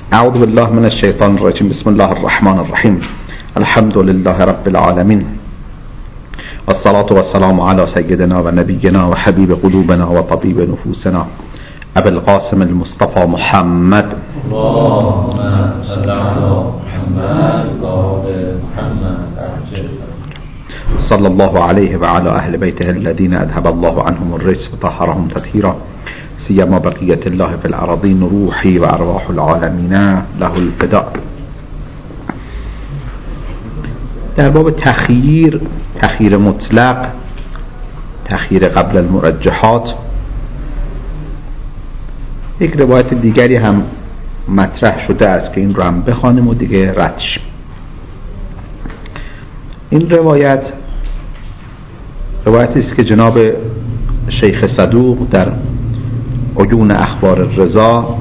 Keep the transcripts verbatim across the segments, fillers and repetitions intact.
اعوذ بالله من الشیطان الرجیم. بسم الله الرحمن الرحیم. الحمد لله رب العالمین والصلاة والسلام على سيدنا و نبینا و حبیب قلوبنا و طبیب نفوسنا ابی القاسم المصطفى محمد. اللهم صل على محمد و آل محمد صلى الله عليه وعلى أهل بيته الذين أذهب الله عنهم الرجس وطهرهم تطهيرا سيما بقية الله في الأراضين روحي وأرواح العالمين له الفداء. در باب تخییر، تخییر مطلق، تخییر قبل المرجحات، یک روایت دیگری هم مطرح شده است که این رو هم بخوانیم و دیگه رد شیم. این روایت روایتی است که جناب شیخ صدوق در عیون اخبار الرضا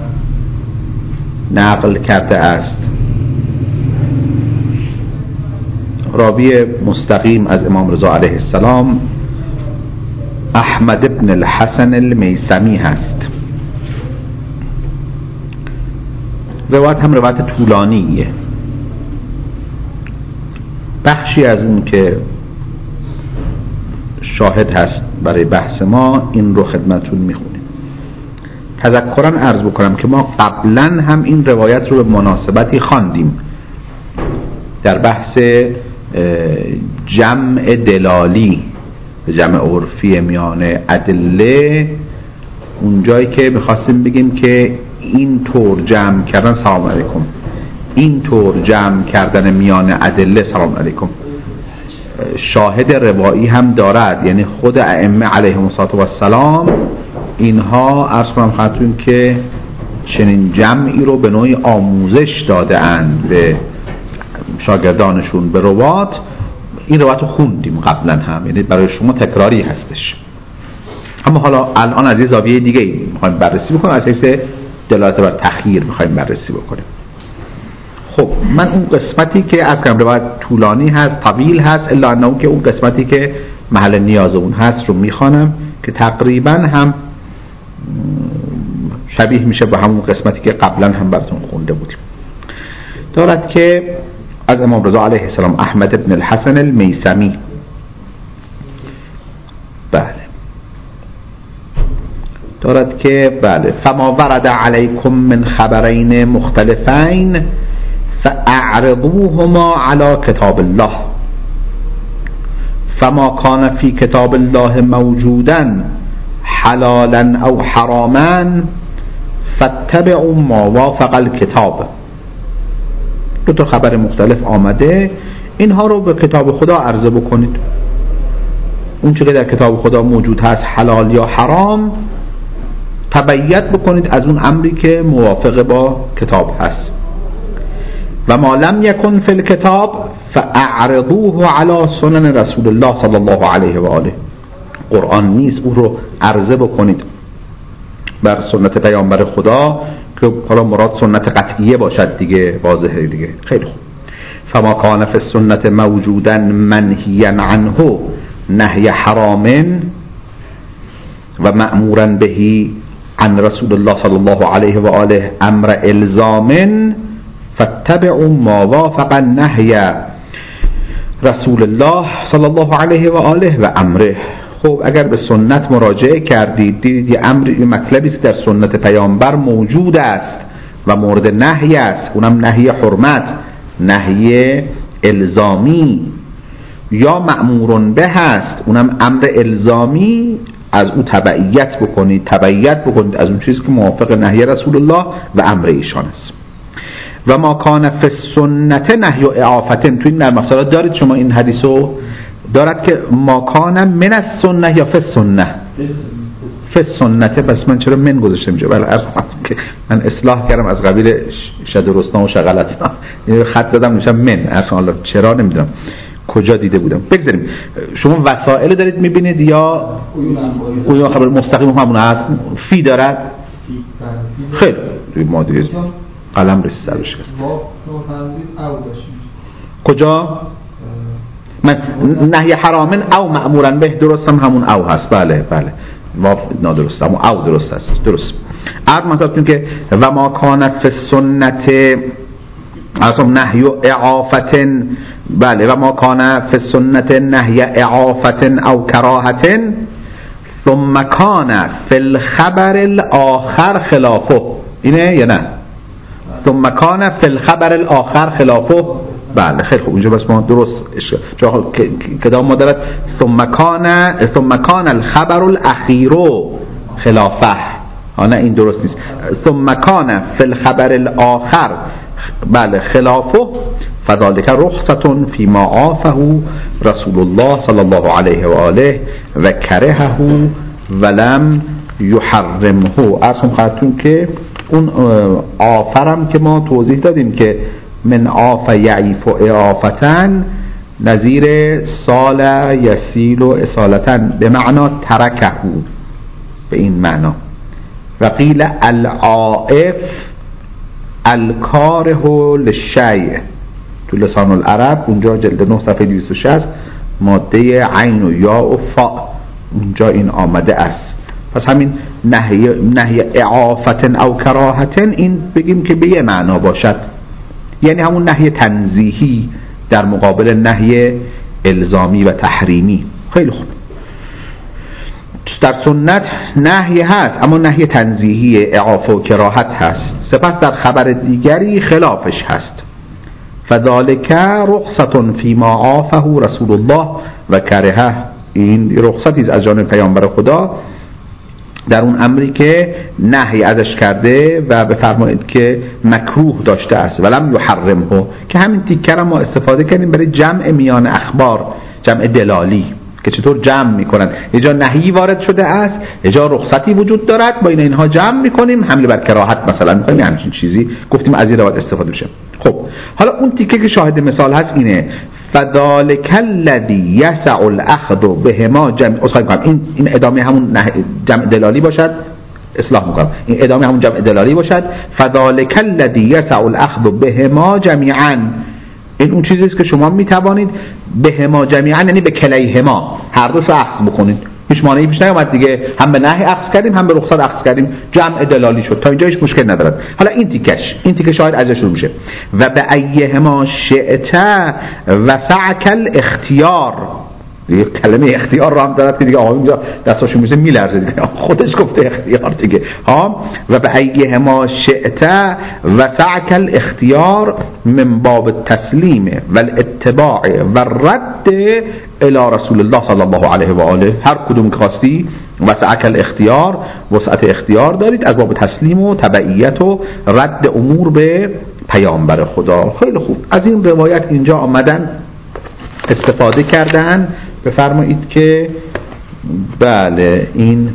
نقل کرده است. راوی مستقیم از امام رضا علیه السلام احمد بن الحسن المیثمی هست. روایت هم روایت طولانیه. بخشی از اون که شاهد هست برای بحث ما این رو خدمتون میخونیم. تذکرا عرض بکنم که ما قبلا هم این روایت رو به مناسبتی خواندیم در بحث جمع دلالی، جمع عرفی میان ادله، اونجایی که میخواستیم بگیم که این طور جمع کردن، سلام علیکم، این طور جمع کردن میان ادله، سلام علیکم، شاهد روایی هم دارد. یعنی خود ائمه علیهم السلام اینها عرض کنم خدمتتون که چنین جمعی رو به نوعی آموزش داده اند به شاگردانشون، به روات. این روایت رو خوندیم قبلا هم، یعنی برای شما تکراری هستش. اما حالا الان از یه زاویه دیگه میخوایم بررسی بکنیم، از حیث دلالت بر تخییر میخوایم بررسی بکنیم. خب من اون قسمتی که از کنم روایت طولانی هست، طویل هست، الا انه که اون قسمتی که محل نیاز اون هست رو میخوانم که تقریبا هم شبیه میشه به همون قسمتی که قبلا هم براتون خونده بودیم. دارد که از امام رضا علیه السلام احمد بن الحسن المیثمی، بله، دارد که بله فما ورد علیکم من خبرین مختلفین فاعرضوهما علی کتاب الله فما کان فی کتاب الله موجودا حلالا او حراما فاتبعوا ما وافق الکتاب. دو تا خبر مختلف آمده، اینها رو به کتاب خدا عرضه بکنید. اون چیزی که در کتاب خدا موجود هست حلال یا حرام تبعیت بکنید از اون امری که موافق با کتاب هست. و ما لم یکن فی الکتاب فاعرضوه علی سنن رسول الله صلی الله علیه و آله. قرآن نیست، او رو عرضه بکنید بر سنت پیامبر خدا که حالا مراد سنت قطعیه باشد دیگه، واضحه دیگه. خیلی خوب. فما کان فی السنت موجودا منهیا عنه نهی حرام و مأمورا بهی عن رسول الله صلی الله علیه و آله امر الزام فاتبعوا ما وافق النهی رسول الله صلی الله علیه و آله و امره. خب اگر به سنت مراجعه کردید، دیدید یه امر، یه مطلبی که در سنت پیامبر موجود است و مورد نهی است، اونم نهی حرمت، نهی الزامی، یا مأمورون به است، اونم امر الزامی، از او تبعیت بکنید، تبعیت بکنید از اون چیزی که موافق نهی رسول الله و امر ایشان است. و ما کان فی السنت نهی و اعافتن. تو این نرم افزارات دارید شما این حدیثو دارد که ما کان من السنه یا فی السنه، فی السنت. بس من چرا من گذاشتم اینجا؟ بله عرض کنم که من اصلاح کردم از قبیل شد رستم و شغلتنا، خط زدم نوشتم من. عرض الله چرا نمیدونم کجا دیده بودم. بگذاریم. شما وسائل دارید میبینید یا اون خبر مستقیم همون هست؟ فی دارد؟ خیلی ما دیگه قلم رسید سرش کست کجا؟ من نهی حرامن او مأمورن به، درستم همون او هست. بله بله واو نادرست اما او درست است. درست عرض مثلا که و ما کان فی السنت اصلا نهی اعافت، بله و ما کان فی السنت نهی اعافت او کراهت ثم کان فی الخبر الاخر خلافه. اینه یا نه؟ ثم کان فی الخبر الاخر خلافه. بله خیلی خوب، اینجا بس ما درست جا کدام ما دارد ثم کان ثم کان الخبر الاخیر خلافه. نه این درست نیست. ثم کان فی الخبر الاخر بله خلافه فذلك رخصة فيما عافه رسول الله صلی الله علیه و آله و کرهه ولم یحرمه. اصلا خواهدتون که اون آفرم که ما توضیح دادیم که من عاف یعیف و اعافتن نظیر سال یسیل و اصالتن به معنا ترکه، به این معنا. و قیل العائف الکاره للشیء، تو لسان العرب اونجا جلد نه صفحه دویست و شصت ماده عین و یا و فا اونجا این آمده است. پس همین نهی نهی اعافت او کراهت این بگیم که به یه معنا باشد، یعنی همون نهی تنزیهی در مقابل نهی الزامی و تحریمی. خیلی خوب، در سنت نهی هست اما نهی تنزیهی اعافه و کراهت هست. سپس در خبر دیگری خلافش هست. فذلك رخصة فيما عافه رسول الله و کرهه. این رخصتی از جانب پیامبر خدا در اون امری که نهی ازش کرده و بفرمایید که مکروه داشته است ولم یحرمه، که همین تیکر ما استفاده کردیم برای جمع میان اخبار، جمع دلالی که چطور جمع میکنن. یه جا نهی وارد شده است، یه جا رخصتی وجود دارد، با این اینها جمع میکنیم، حمل بر کراهت مثلا میکنیم، همچین چیزی گفتیم از این روایت استفاده بشه. خب حالا اون تیکه که شاهد مثال هست اینه فذلک الذی یسع الاخذ بهما جمع. این این ادامه همون جمع دلالی باشد، اصلاح میکنم، این ادامه همون جمع دلالی باشد. فذلک الذی یسع الاخذ بهما جمیعا. این اون چیزی است که شما میتوانید بهما جمیعا یعنی به کلیهما، هر دوشو اخذ بکنید. هیچ مانعی پیش نیامد دیگه، هم به نهی اخذ کردیم هم به رخصت اخذ کردیم، جمع دلالی شد. تا اینجا هیچ مشکل ندارد. حالا این تیکش این تیکه شاید ازش شروع میشه و به ایهما شئت وسعک الاختیار. دیگه کلمه اختیار رو هم دارد که دیگه آقا اینجا دستاشو میشه میلرزه دیگه، خودش گفته اختیار دیگه ها. و به ایهما شئت وسعک الاختیار من باب التسلیم والاتباع والرد الى رسول الله صلی الله علیه و آله. هر کدوم که خواستی وسعک الاختیار، وسعت اختیار دارید از باب تسلیم و تبعیت و رد امور به پیامبر خدا. خیلی خوب، از این روایت اینجا آمدن استفاده کردن. بفرمایید که بله این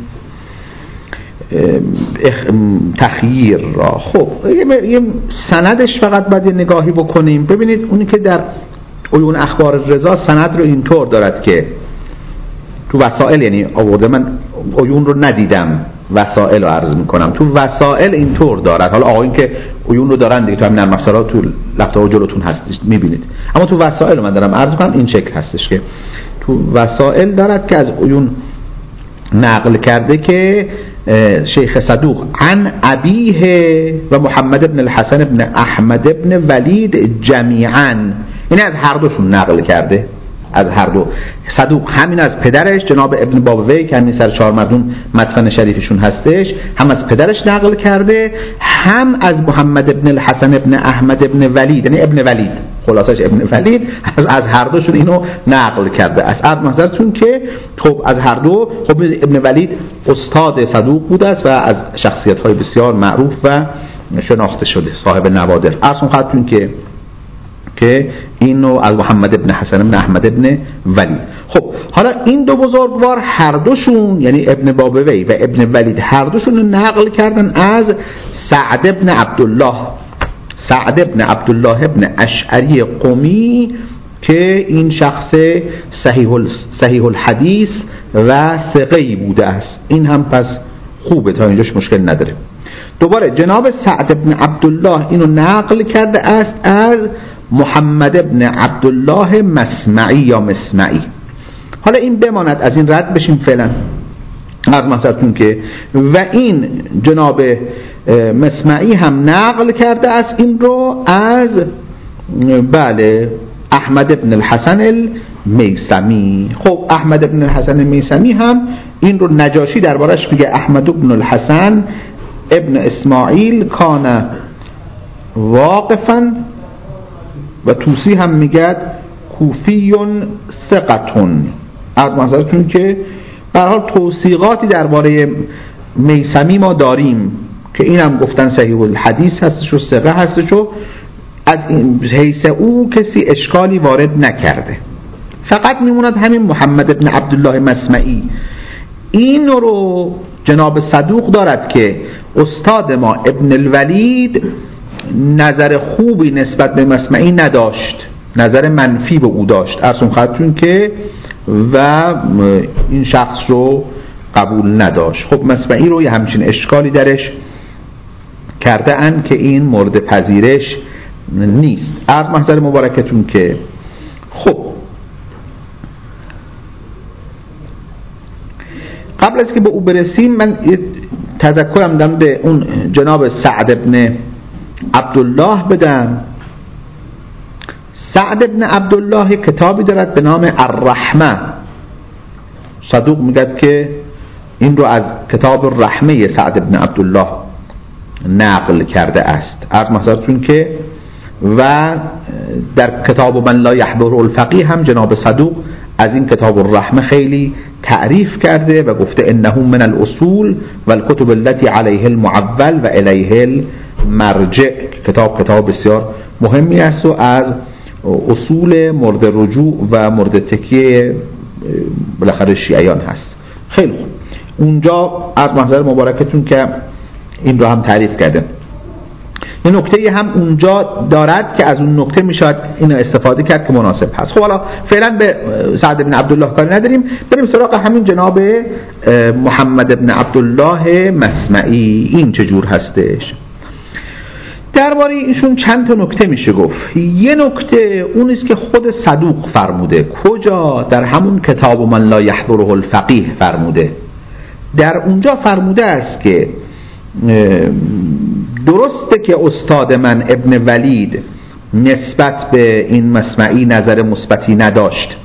تخییر را. خب یه سندش فقط باید یه نگاهی بکنیم. ببینید اونی که در عیون اخبار رضا سند رو اینطور دارد که تو وسائل، یعنی آورده، من عیون رو ندیدم، وسائل رو عرض میکنم. تو وسائل اینطور دارد، حالا آقایون که عیون رو دارن دیگه تو همین نرم افزارها تو لپتاپ جلوتون هست میبینید، اما تو وسائل من دارم عرض میکنم این شکل هستش که تو وسائل دارد که از عیون نقل کرده که شیخ صدوق عن ابیه و محمد ابن الحسن ابن احمد ابن ولید جمیعا، این از هر دوشون نقل کرده، از هر دو. صدوق همین از پدرش جناب ابن بابوی که همین سر چهار مردون مدفن شریفشون هستش، هم از پدرش نقل کرده، هم از محمد ابن الحسن ابن احمد ابن ولید، یعنی ابن ولید، خلاصش ابن ولید، از, از هر دوشون اینو نقل کرده است. از منظرتون که خب از هر دو، خب ابن ولید استاد صدوق بوده است و از شخصیت‌های بسیار معروف و شناخته شده، صاحب نوادر. اصلا خاطرتون که که اینو از محمد ابن حسن ابن احمد ابن ولید. خب حالا این دو بزرگوار هر دوشون، یعنی ابن بابوی و ابن ولید، هر دوشون نقل کردن از سعد ابن عبدالله، سعد ابن عبدالله ابن اشعری قمی که این شخص صحیح صحیح الحدیث و ثقه‌ای بوده است. این هم پس خوبه، تا اینجاش مشکل نداره. دوباره جناب سعد ابن عبدالله اینو نقل کرده است از محمد ابن عبدالله مسمعی یا مسمعی. حالا این بماند، از این رد بشیم فعلا. از مثلتون که و این جناب مسمعی هم نقل کرده است این رو از بله احمد ابن الحسن المیثمی. خب احمد ابن الحسن المیثمی هم این رو نجاشی دربارش میگه احمد ابن الحسن ابن اسماعیل کان واقفا و توسی هم میگه کوفیون ثقتون. از مثلتون که به هر حال توثیقاتی درباره میثمی ما داریم که این هم گفتن صحیح الحدیث هستش و ثقه هستش و از حیث او کسی اشکالی وارد نکرده. فقط میموند همین محمد ابن عبدالله مسمعی. این رو جناب صدوق دارد که استاد ما ابن الولید نظر خوبی نسبت به مسمعی نداشت، نظر منفی به او داشت اصلا خاطرون که و این شخص رو قبول نداشت. خب مسمعی رو یه همچین اشکالی درش کرده اند که این مورد پذیرش نیست. عرض محضر مبارکتون که خب قبل از که به او برسیم من تذکرم دم به اون جناب سعد ابن عبدالله بدم. سعد ابن عبدالله کتابی دارد به نام الرحمه. صدوق میگه که این رو از کتاب الرحمه سعد ابن عبدالله نقل کرده است. عرض محضرتون که و در کتاب من لا یحضره الفقیه هم جناب صدوق از این کتاب الرحمه خیلی تعریف کرده و گفته انه من الاصول و الکتب التي علیه المعول و الیه المرجع. کتاب کتاب بسیار مهمی است و از اصول مورد رجوع و مورد تکیه بالاخره شیعیان هست. خیلی خوب اونجا از محضر مبارکتون که این رو هم تعریف کرده. یه نکته هم اونجا دارد که از اون نکته میشود اینو استفاده کرد که مناسب هست. خب حالا فعلا به سعد بن عبدالله کاری نداریم، بریم سراغ همین جناب محمد بن عبدالله مسمعی. این چجور هستش؟ درباره ایشون چند تا نکته میشه گفت. یه نکته اون است که خود صدوق فرموده. کجا؟ در همون کتاب من لا یحضره الفقیه فرموده. در اونجا فرموده است که درسته که استاد من ابن ولید نسبت به این مسمعی نظر مثبتی نداشت،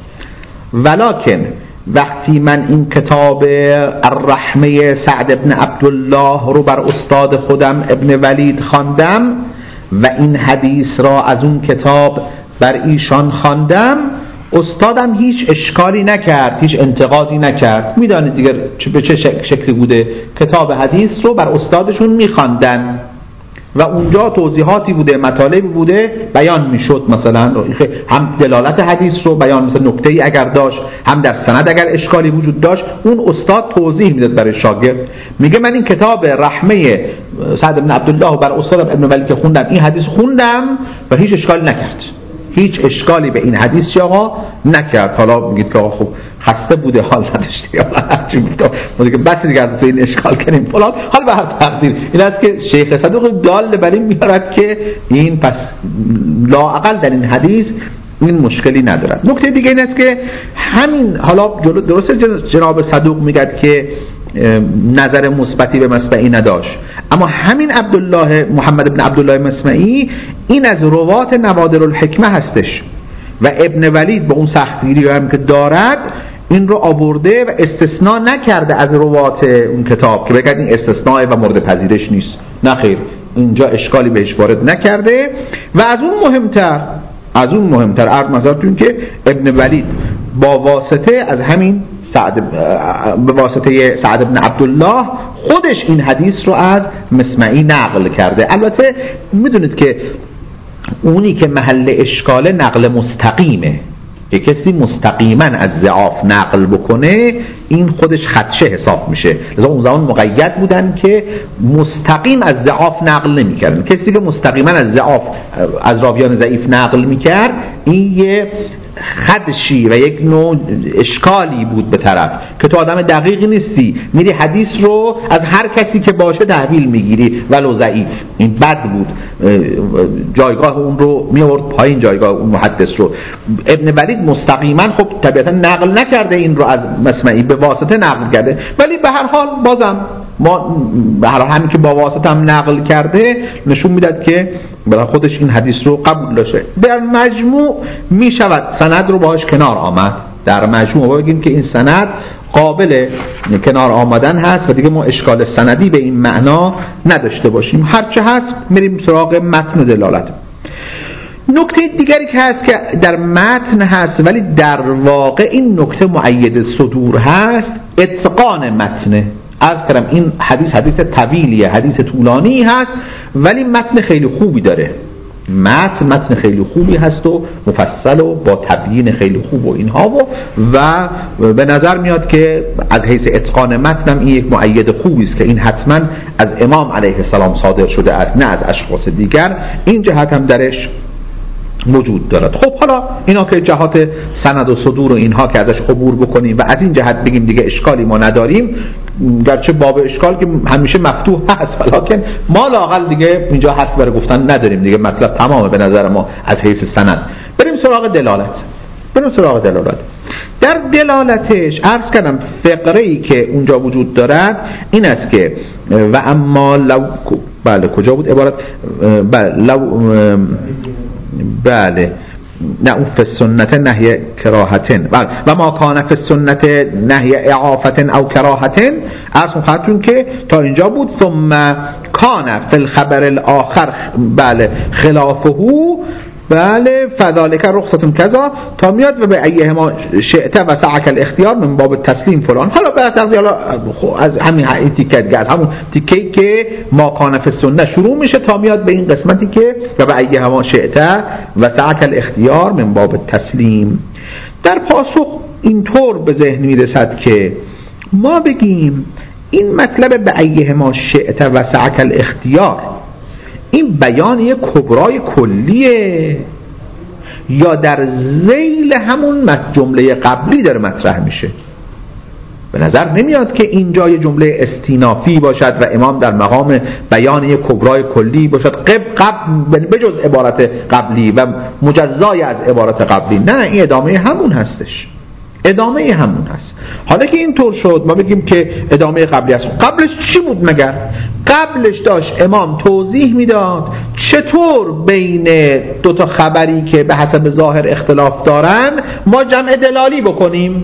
ولکن وقتی من این کتاب الرحمه سعد ابن عبدالله رو بر استاد خودم ابن ولید خواندم و این حدیث را از اون کتاب بر ایشان خواندم، استادم هیچ اشکالی نکرد، هیچ انتقادی نکرد. میدانید دیگر به چه شکلی بوده، کتاب حدیث رو بر استادشون میخواندن و اونجا توضیحاتی بوده، مطالبی بوده بیان میشد، مثلا هم دلالت حدیث رو بیان، مثلا نکته‌ای اگر داشت، هم در سند اگر اشکالی وجود داشت اون استاد توضیح میداد برای شاگرد. میگه من این کتاب رحمه سعد بن عبدالله بر استادم ابن ولید که خوندم، این حدیث خوندم و هیچ اشکالی نکرد، هیچ اشکالی به این حدیث چه آقا نکرد. حالا میگید که آقا خب خسته بوده، حال نداشته یا هرچی بوده، ما دیگه بس دیگه از این اشکال کنیم فلان. حال به هر تقدیر این است که شیخ صدوق دال بر این میارد که این پس لااقل در این حدیث این مشکلی ندارد. نکته دیگه این است که همین حالا درسته جناب صدوق میگه که نظر مثبتی به مسمعی نداشت، اما همین عبدالله محمد بن عبدالله مسمعی این از روات نوادر الحکمه هستش و ابن ولید به اون سختگیری هم که دارد این رو آورده و استثناء نکرده از روات اون کتاب که بگید این استثناء و مورد پذیرش نیست. نه خیر، اینجا اشکالی بهش وارد نکرده. و از اون مهمتر از اون مهمتر عرض نظرتون که ابن ولید با واسطه از همین سعد به واسطه سعد بن عبدالله خودش این حدیث رو از مسمعی نقل کرده. البته میدونید که اونی که محل اشکال نقل مستقیمه، که کسی مستقیما از ضعاف نقل بکنه این خودش خدشه حساب میشه. لذا اون زمان مقید بودن که مستقیم از ضعاف نقل نمیکردن. کسی که مستقیما از ضعاف از راویان ضعیف نقل میکرد این یه خدشی و یک نوع اشکالی بود به طرف که تو آدم دقیقی نیستی، میری حدیث رو از هر کسی که باشه تحویل میگیری ولو ضعیف. این بد بود، جایگاه اون رو میورد پایین، جایگاه اون محدث رو. ابن ولید مستقیما خب طبیعتا نقل نکرده این رو از مسمعی، به واسطه نقل کرده، ولی به هر حال بازم ما به هر حال همین که با واسطه هم نقل کرده نشون میداد که برای خودش این حدیث رو قبول داشته. در مجموع می شود سند رو باهاش کنار آمد. در مجموع بگیم که این سند قابل کنار آمدن هست و دیگه ما اشکال سندی به این معنا نداشته باشیم. هرچه هست میریم سراغ متن و دلالت. نکته دیگری که هست که در متن هست ولی در واقع این نکته مؤید صدور هست، اتقان متنه. عرض کردم این حدیث حدیث طویلیه، حدیث طولانی هست ولی متن خیلی خوبی داره. متن متن خیلی خوبی هست و مفصل و با تبیین خیلی خوب و اینها و و به نظر میاد که از حیث اتقان متن هم این یک مؤید خوبی است که این حتما از امام علیه السلام صادر شده است نه از اشخاص دیگر. این جهت هم درش موجود دارد. خب حالا اینا که جهات سند و صدور و اینها که ازش عبور بکنیم و از این جهت بگیم دیگه اشکالی ما نداریم، گرچه باب اشکال که همیشه مفتوح هست ولیکن ما لااقل دیگه اینجا حرف برای گفتن نداریم دیگه، مطلب تمامه به نظر ما از حیث سند. بریم سراغ دلالت. بریم سراغ دلالت. در دلالتش عرض کردم فقره‌ای که اونجا وجود دارد این است که و اما لو بله کجا بود عبارت بله لو بله نه اون فی سنت نهی کراهتن بله و ما کان فی سنت نهی اعافتن او کراهتن. اصلا خاطرون که تا اینجا بود ثم کان فی الخبر الاخر بله خلافه بله فذالک رخصتون کذا تا میاد و به ایه ما شئت و سعک الاختیار من باب تسلیم فلان. حالا به تقدیر از همین تیکه دیگه، از همون تیکه‌ای که ما کان فی السنه شروع میشه تا میاد به این قسمتی که و به ایه ما شئت و سعک الاختیار من باب تسلیم. در پاسخ اینطور به ذهن میرسد که ما بگیم این مطلب به ایه ما شئت و سعک الاختیار این بیان یک کبرای کلیه یا در ذیل همون جمله قبلی داره مطرح میشه؟ به نظر نمیاد که اینجا یه جمله استینافی باشد و امام در مقام بیان یک کبرای کلی باشد قبل قبل بجز عبارت قبلی و مجزای از عبارت قبلی. نه، این ادامه همون هستش، ادامه همون هست. حالا که اینطور شد ما بگیم که ادامه قبلی هست. قبلش چی بود مگر؟ قبلش داشت امام توضیح میداد چطور بین دو تا خبری که به حسب ظاهر اختلاف دارن ما جمع دلالی بکنیم.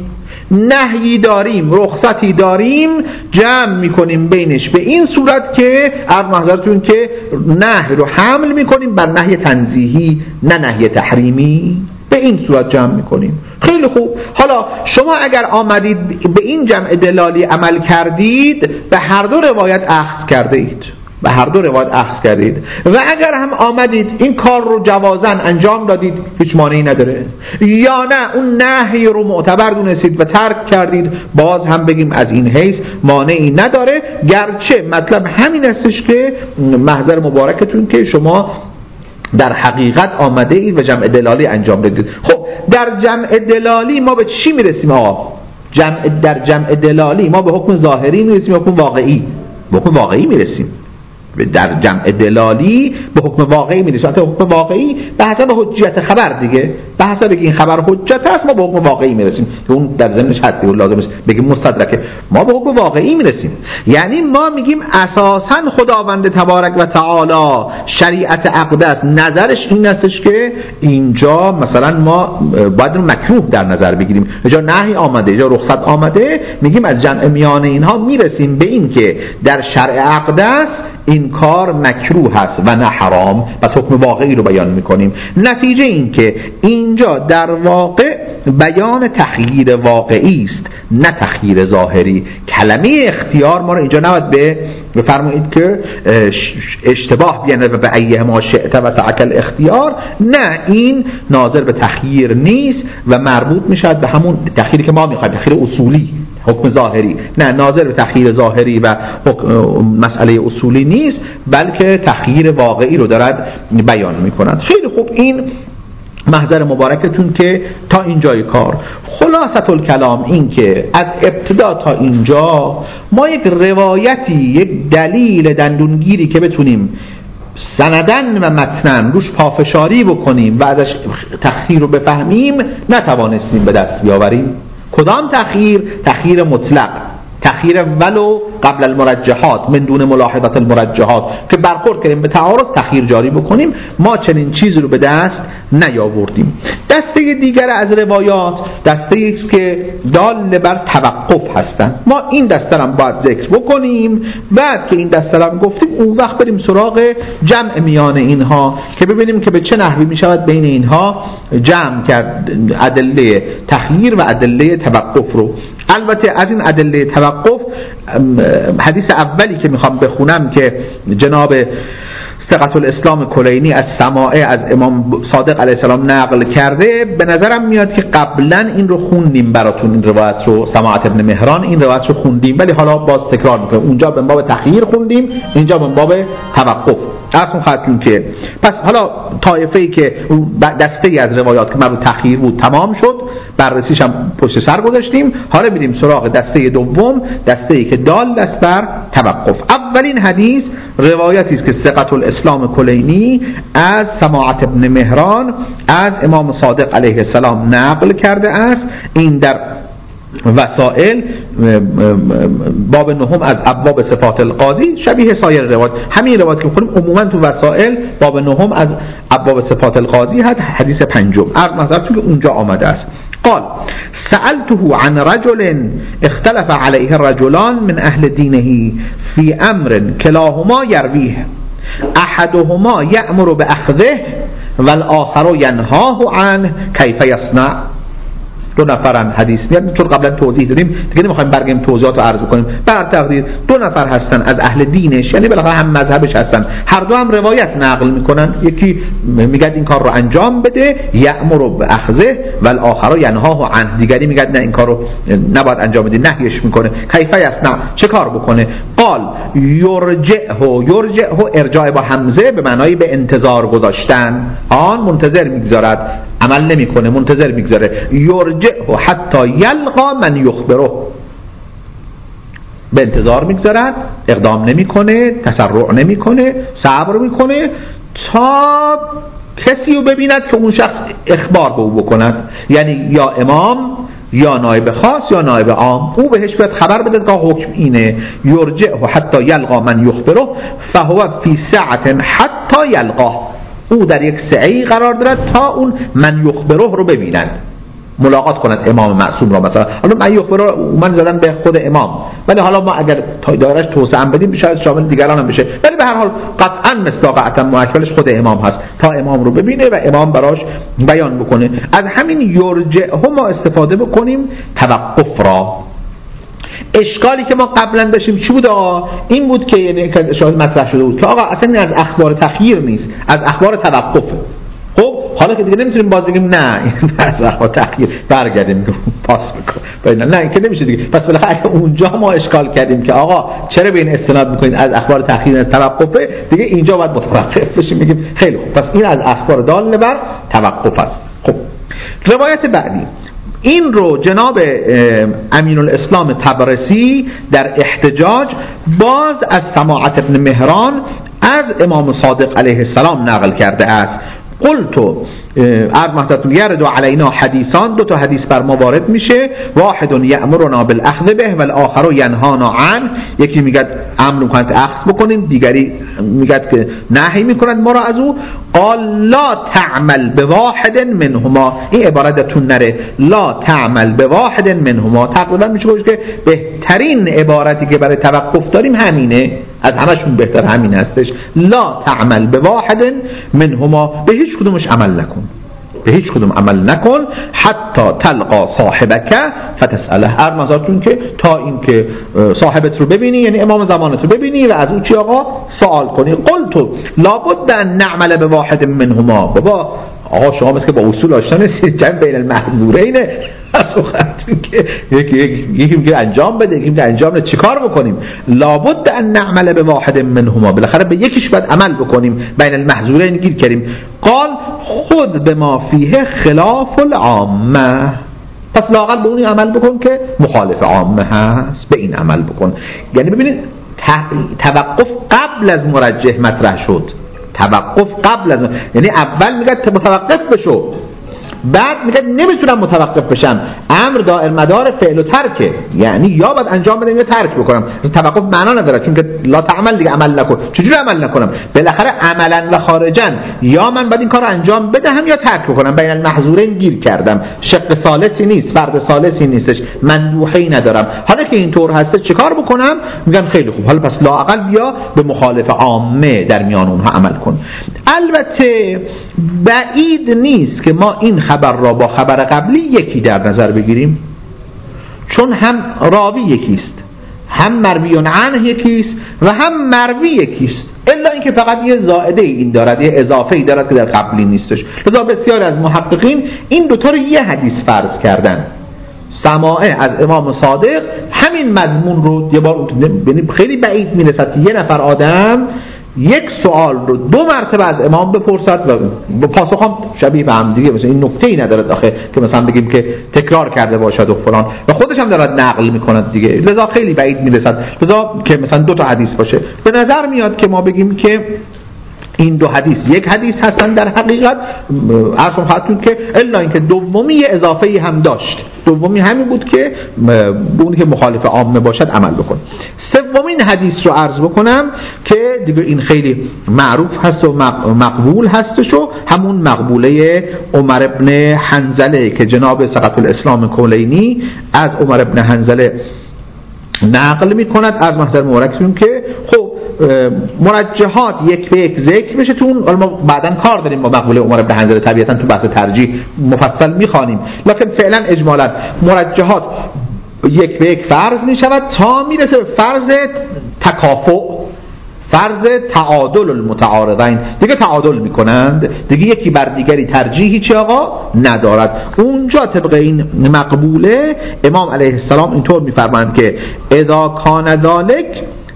نهیی داریم، رخصتی داریم، جمع میکنیم بینش به این صورت که عرض محضرتون که نهی رو حمل میکنیم بر نهی تنزیهی نه نهی تحریمی، به این صورت جمع میکنیم. خیلی خوب. حالا شما اگر آمدید به این جمع دلالی عمل کردید به هر دو روایت اخذ کرده اید، به هر دو روایت اخذ کردید و اگر هم آمدید این کار رو جوازن انجام دادید هیچ مانعی نداره، یا نه اون نهی رو معتبر دونستید و ترک کردید باز هم بگیم از این حیث مانعی نداره، گرچه مطلب همین استش که محضر مبارکتون که شما در حقیقت آمده اید و جمع دلالی انجام دادید. خب در جمع دلالی ما به چی میرسیم آقا؟ جمع در جمع دلالی ما به حکم ظاهری میرسیم یا حکم واقعی؟ به حکم واقعی میرسیم. در جمع دلالی به حکم واقعی میرسیم. حتی حکم واقعی به حسب حجیت خبر دیگه، به حسب که این خبر حجت است ما به حکم واقعی میرسیم که اون در ضمنش هست و لازم است بگیم مستدرکه. ما به حکم واقعی میرسیم، یعنی ما میگیم اساساً خداوند تبارک و تعالی شریعت اقدس نظرش این استش که اینجا مثلا ما باید مکروه در نظر بگیریم، اینجا نهی آمده، اینجا رخصت آمده، میگیم از جمع میان اینها میرسیم به این که در شرع اقدس این کار مکروه هست و نه حرام، پس حکم واقعی رو بیان میکنیم. نتیجه این که اینجا در واقع بیان تخییر واقعی است نه تخییر ظاهری. کلمه اختیار ما رو اینجا نباید به بفرمایید که اشتباه بیانه و به ایه ما شئت و سعک الاختیار، نه این ناظر به تخییر نیست و مربوط میشد به همون تخییری که ما میخوایم، تخییر اصولی، حکم ظاهری، نه ناظر به تخییر ظاهری و مسئله اصولی نیست بلکه تخییر واقعی رو دارد بیان میکنند. خیلی خوب، این محضر مبارکتون که تا اینجای کار خلاصة الکلام این که از ابتدا تا اینجا ما یک روایتی، یک دلیل دندونگیری که بتونیم سندن و متنن روش پافشاری بکنیم و ازش تخییر رو بفهمیم نتوانستیم به دست بیاوریم. کدام تخییر؟ تخییر مطلق، تخییر ولو قبل المرجحات من دون ملاحظات المرجحات که برخورد کردیم به تعارض تخییر جاری بکنیم. ما چنین چیزی رو به دست نیاوردیم. دسته دیگر از روایات دسته است که دال بر توقف هستند. ما این دسته هم باید ذکر بکنیم. بعد که این دسته هم گفتیم اون وقت بریم سراغ جمع میان اینها که ببینیم که به چه نحوی می شود بین اینها جمع کرد ادله تخییر و ادله توقف رو. البته از این ادله توقف حدیث اولی که میخوام بخونم که جناب ثقة الاسلام کلینی از سماعه از امام صادق علیه السلام نقل کرده، به نظرم میاد که قبلا این رو خوندیم براتون، این روایت رو سماعت ابن مهران این روایت رو خوندیم، ولی حالا باز تکرار میکنم. اونجا به باب تخییر خوندیم، اینجا به باب توقف. اصلا خاطرون که پس حالا طایفه‌ای که دسته از روایات که مربوط تخییر بود تمام شد، بررسیش هم پشت سر گذاشتیم. حالا میریم سراغ دسته دوم، دسته‌ای که دال دست بر توقف. اولین حدیث روایتی است که ثقة الاسلام کلینی از سماعت ابن مهران از امام صادق علیه السلام نقل کرده است. این در وسائل باب نهم از ابواب صفات القاضی شبیه سایر روایات، همین روایت که می‌خونیم عموما تو وسائل باب نهم از ابواب صفات القاضی هست، حدیث پنجم. از نظرتون که اونجا آمده است. قال سألته عن رجل اختلف عليه الرجلان من اهل دينه في امر كلاهما يرويه احدهما يأمر باخذه والآخر ينهاه عنه كيف يصنع. دو نفرن حدیث میاد، چون قبلا توضیح دادیم دیگه نمیخوایم برگردیم توضیحات رو عرض کنیم. بر تقدیر دو نفر هستن از اهل دینش، یعنی بالاخره هم مذهبش هستن، هر دو هم روایت نقل میکنن. یکی میگه این کار رو انجام بده یأمر باخذه و الاخر ینهاه عنه، دیگری میگه نه این کار رو نباید انجام بده، نهیش میکنه. کیف یصنع، چه کار بکنه؟ قال یرجعه، یرجعه ارجاع با همزه به معنای به انتظار گذاشتن، آن منتظر میگذارد، عمل نمیکنه، منتظر میگذاره. یرجعه حتی یلقا من یخبره، به انتظار میگذارد، اقدام نمیکنه، تسرع نمیکنه، صبر میکنه تا کسی رو ببیند که اون شخص اخبار به او بکند، یعنی یا امام یا نایب خاص یا نایب عام، او بهش باید خبر بده که حکم اینه. یرجعه حتی یلقا من یخبره فهو فی سعة حتی یلقاه، او در یک سعی قرار دارد تا اون من یخبره رو ببیند، ملاقات کند امام معصوم را. مثلا حالا من یخبره من زدن به خود امام، ولی حالا ما اگر دایره‌اش توسعه بدیم شاید شامل دیگران هم بشه، ولی به هر حال قطعا مصداق اتم مؤکدش خود امام هست تا امام رو ببینه و امام براش بیان بکنه. از همین یرجعه ما استفاده بکنیم توقف را. اشکالی که ما قبلا داشتیم چی بود آقا؟ این بود که یعنی که اشاره مطرح شده بود که آقا اصلا این از اخبار تخییر نیست، از اخبار توقفه. خب حالا که دیگه نمیتونیم باز بگیم نه این از اخبار تخییر، برگردیم پاس بکن، نه این که نمیشه دیگه. پس بالاخره اونجا ما اشکال کردیم که آقا چرا به این استناد میکنید از اخبار تخییر از توقفه، دیگه اینجا باید متوقف بشیم بگیم خیلی خوب پس این از اخبار دال بر توقف است. خب روایت بعدی این رو جناب امین الاسلام طبرسی در احتجاج باز از سماعت ابن مهران از امام صادق علیه السلام نقل کرده است. قلتو عرض محترم یرد علینا حدیثان، دو تا حدیث بر ما وارد میشه. واحد یأمرنا بالاخذ به و الاخر ینهانا عنه، یکی میگه امر میکنند اخذ بکنیم، دیگری میگه که نهی میکنند ما را از او. قال لا تعمل بواحد منهما، این عبارتتون نره، لا تعمل بواحد منهما تقریبا میشه گفت که بهترین عبارتی که برای توقف داریم همینه، از همشون بهتر همین هستش. لا تعمل بواحد منهما، به هیچ کدومش عمل نکن، به هیچ کدوم عمل نکن حتی تلقا صاحبک فتسأله، هر نظرتون که تا این که صاحبت رو ببینی، یعنی امام زمانت رو ببینی و از اون چی آقا سوال کنی. قلتو لابد ان نعمل بواحد منهما، بابا آقا شما مثل که با اصول آشنا نیستید، جمع بین المحظورینه، که یکی یکی میگه انجام بده، یکی میگه انجام بده، چیکار بکنیم؟ لابد ان نعمل به واحد منهما، بالاخره به یکیش باید عمل بکنیم. بین المحظورین گیر کردیم. قال خود به ما فیه خلاف العامه، پس لااقل به اونی عمل بکن که مخالف عامه هست، به این عمل بکن. یعنی ببینید توقف قبل از مرجح مطرح شد، توقف قبل از، یعنی اول میگه متوقف بشو، بعد میگه نمیتونم متوقف بشم، امر دائر مدار فعل و ترکه، یعنی یا باید انجام بدم یا ترک بکنم. توقف معنا نداره، چون که لا تعمل دیگه عمل نکن. چجوری عمل نکنم؟ بالاخره عملا و خارجا یا من باید این کارو انجام بدهم یا ترک بکنم. بین المحظورین گیر کردم، شق ثالثی نیست، فرد ثالثی نیستش، مندوحه‌ای ندارم. حالا که اینطور هسته چیکار بکنم؟ میگن خیلی خوب، حالا پس لااقل بیا به مخالف عامه در میان اونها عمل کن. البته بعید نیست که ما این خبر را با خبر قبلی یکی در نظر بگیریم، چون هم راوی یکیست، هم مروی عنه یکیست و هم مروی یکیست، الا اینکه فقط یه زائده این دارد، یه اضافه ای دارد که در قبلی نیستش. لذا بسیار از محققین این دوتا رو یه حدیث فرض کردن، سماعه از امام صادق، همین مضمون رو یه بار، خیلی بعید میرسد که یه نفر آدم یک سوال رو دو مرتبه از امام بپرسد و پاسخ هم شبیه به هم دیگه، مثلا این نکته ای ندارد آخه که مثلا بگیم که تکرار کرده باشد و فلان، و خودش هم دارد نقل میکند دیگه، لذا خیلی بعید میرسد. لذا که مثلا دو تا حدیث باشه، به نظر میاد که ما بگیم که این دو حدیث یک حدیث هستن در حقیقت. عرضم خواهدتون که الا اینکه دومی اضافه‌ای هم داشت، دومی همین بود که به اونی که مخالف عامه باشد عمل بکن. سومین حدیث رو عرض بکنم که دیگه این خیلی معروف هست و مقبول هستش، و همون مقبوله عمر ابن حنظله که جناب سقط الاسلام کلینی از عمر ابن حنظله نقل می کند از محضر مبارکشون که خب مرجحات یک به یک ذکر بشه تو اون. ما بعداً کار داریم با مقبوله عمر بن حنظله، طبیعتاً تو بحث ترجیح مفصل میخوانیم، لکن فعلا اجمالاً مرجحات یک به یک فرض می شود تا میرسه به فرض تکافؤ، فرض تعادل المتعارضین، دیگه تعادل میکنند، دیگه یکی بر دیگری ترجیحی چه آقا ندارد. اونجا طبق این مقبوله امام علیه السلام اینطور میفرمایند که اذا کان ذلک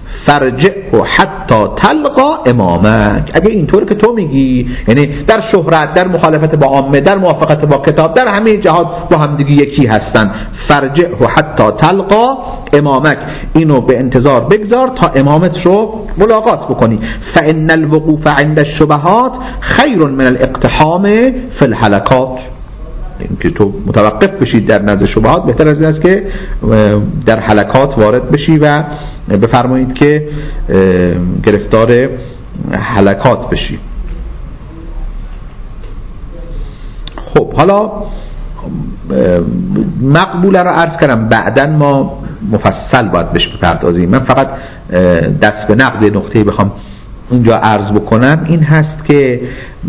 فرجعه حتی تلقا امامک، اگه اینطور که تو میگی، یعنی در شهرت، در مخالفت با عامه، در موافقت با کتاب، در همه جهات با هم دیگه یکی هستن، فرجعه حتی تلقا امامک، اینو به انتظار بگذار تا امامت رو ملاقات بکنی. فان الوقوف عند الشبهات خیر من الاقتحام فی الحلقات، اینکه تو متوقف بشی در نزد شبهات بهتر از این است که در حلقات وارد بشی و بفرمایید که گرفتار حلقات بشی. خب حالا مقبوله رو عرض کردم، بعدن ما مفصل باید بهش بپردازیم. من فقط دست به نقد نقطه‌ای بخوام اونجا عرض بکنم این هست که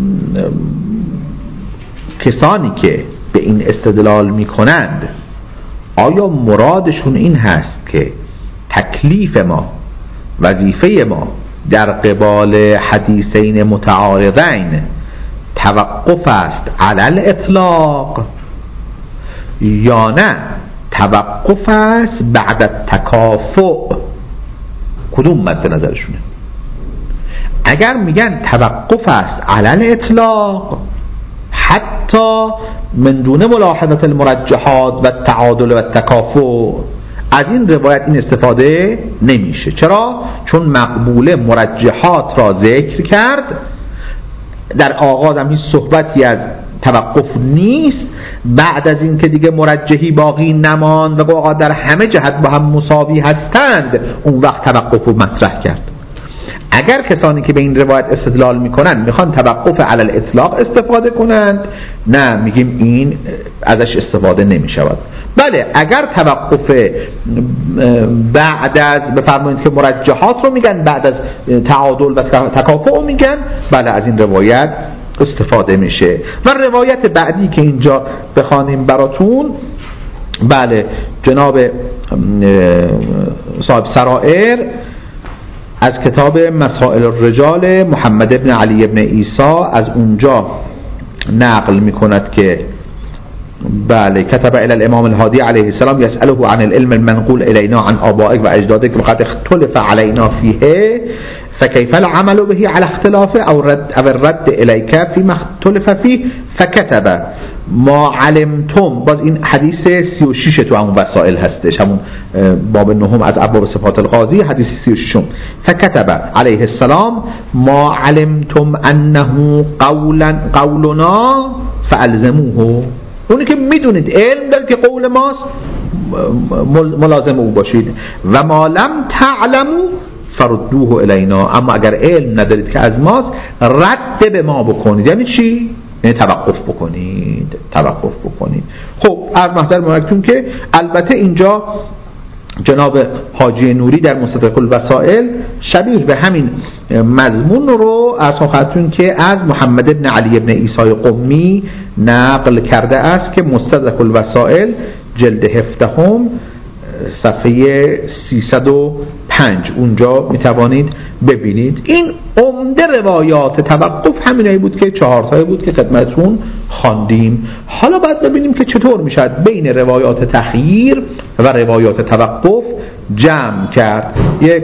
کسانی که به این استدلال میکنند آیا مرادشون این هست که تکلیف ما، وظیفه ما در قبال حدیثین متعارضین توقف است علی الاطلاق، یا نه توقف است بعد التکافؤ؟ کدوم مد نظرشونه؟ اگر میگن توقف است علی الاطلاق حتی من دون ملاحظه المرجحات و التعادل و التکافؤ، از این روایت این استفاده نمیشه. چرا؟ چون مقبوله مرجحات را ذکر کرد، در آغاز هم هیچ صحبتی از توقف نیست، بعد از این که دیگه مرجحی باقی نماند و آقا در همه جهت با هم مساوی هستند، اون وقت توقف رو مطرح کرد. اگر کسانی که به این روایت استدلال میکنن میخوان توقف علی الاطلاق استفاده کنند، نه، میگیم این ازش استفاده نمیشود. بله اگر توقف بعد از بفرمایید که مرجحات رو میگن، بعد از تعادل و تکافؤ میگن، بله از این روایت استفاده میشه. و روایت بعدی که اینجا بخوانیم براتون، بله جناب صاحب سرائر از کتاب مسائل الرجال محمد ابن علی ابن عیسی از اونجا نقل میکند که بله كتب الى الامام الهادي عليه السلام يسأله عن العلم المنقول الينا عن آبائك و اجدادك وقد اختلف علينا فيه فكيف العمل به على اختلافه او رد او الرد اليك فيما اختلف فيه فكتب ما علمتم. باز این حدیث سی و شش تو همون وسائل هستش، همون باب نهم از ابواب صفات القاضی، حدیث سی و شش. فكتب عليه السلام ما علمتم انه قولا قولنا فالزموه. اونی که میدونید علم دارید که قول ماست ملازم او باشید. و ما لم تعلموا فردوه الینا. اما اگر علم ندارید که از ماست رد به ما بکنید. یعنی چی؟ یعنی توقف بکنید توقف بکنید. خب از محضر محکتون که البته اینجا جناب حاجی نوری در مستدرک الوسائل شبیه به همین مضمون رو از خواهدتون که از محمد ابن علی ابن عیسی قمی نقل کرده است که مستدرک الوسائل جلد هفدهم صفحه سیصد و پنج اونجا میتوانید ببینید. این عمده روایات توقف همینایی بود که چهارتایی بود که خدمتون خواندیم. حالا باید ببینیم که چطور میشد بین روایات تخییر و روایات توقف جمع کرد. یک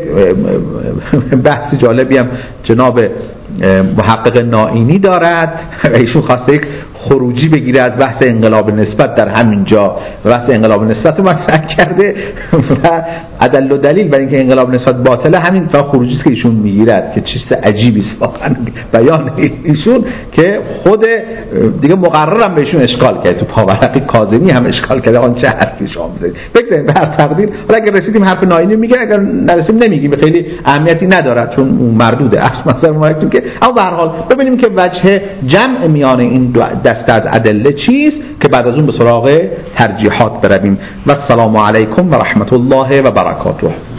بحث جالبی هم جناب محقق نائینی دارد و ایشون خواسته یک خروجی بگیره از بحث انقلاب نسبت در همین جا و بحث انقلاب نسبت رو مطرح کرده و عدل و دلیل برای اینکه انقلاب نسبت باطله همین تا خروجی است که ایشون میگیرد که چیز عجیبی است واقعا بیان ایشون که خود دیگه مقررم بهشون اشکال کرد. تو پاورقی کاظمی هم اشکال کرده آن چه حرفی شما میزنید. بگذاریم به هر تقدیر. حالا اگر رسیدیم حرف نائینی میگه، اگر نرسیدیم نمیگیم، خیلی اهمیتی نداره چون اون مردوده اصل مثلا ما که اما به هر حال ببینیم که وجه جمع میان این دو دسته از ادله چیست که بعد از اون به سراغ ترجیحات برویم. و السلام علیکم و رحمت الله و برکاته.